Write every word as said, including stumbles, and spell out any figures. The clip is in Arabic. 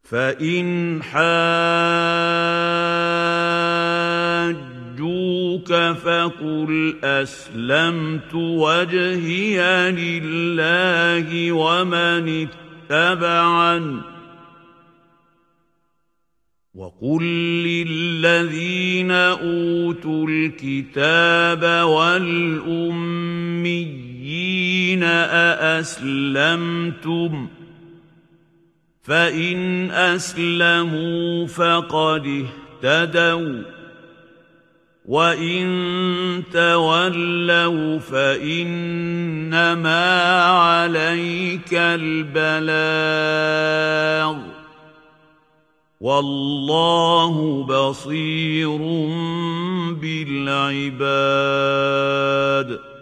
فإن حاجوك فقل أسلمت وجهي لله ومن اتبعني وقل للذين أوتوا الكتاب والأميين أأسلمتم فإن أسلموا فقد اهتدوا وإن تولوا فإنما عليك البلاغ والله بصير بالعباد.